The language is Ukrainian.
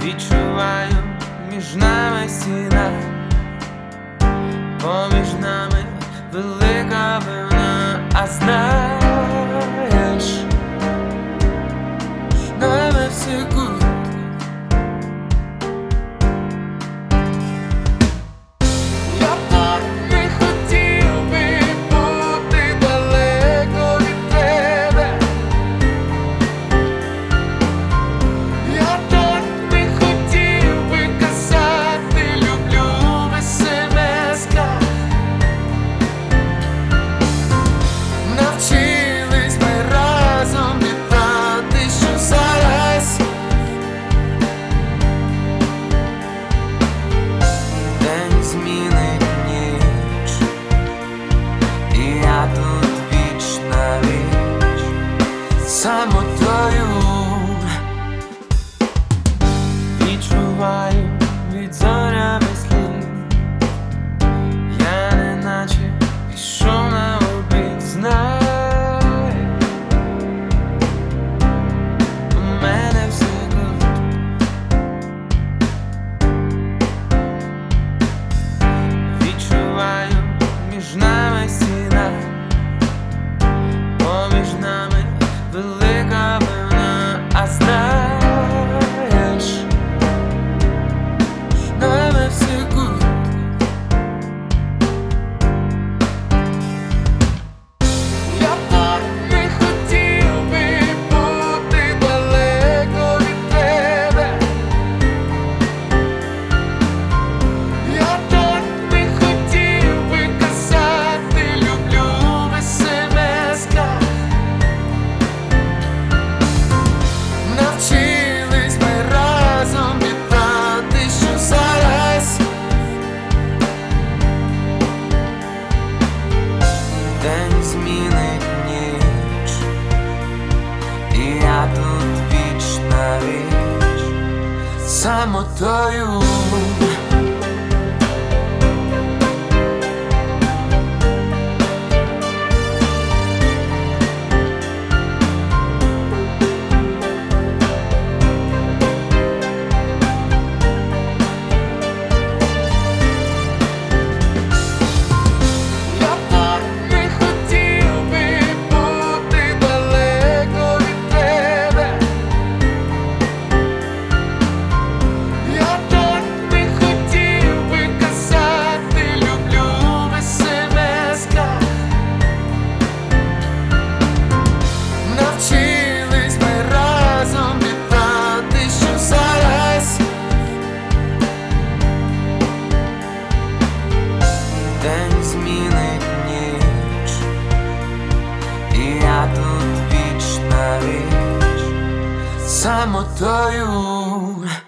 Відчуваю між нами стіна, поміж нами велика вина, а знаєш, між нами все гуд. Я так не хотів би бути далеко від тебе. Я так не хотів би казати люблю в смс-ках. Навчились ми разом вітати, що зараз день змінить ніч, і я тут віч на віч самотою. Відчуваю від зорями слів, я неначе пішов на обід. Знай, у мене все гуд. Відчуваю між нами стіна, поміж нами велика вина, а знаєш, між нами все гуд. Я так не хотів би бути далеко від тебе. Я так не хотів би казати люблю в смс-ках. Навчились ми разом вітати, що зараз день змінить ніч, і я тут віч на віч самотою. Я так не хотів би бути далеко від тебе. Я так не хотів би казати люблю в смс-ках. Навчились ми разом вітати, що зараз день змінить ніч, і я тут віч на віч самотою.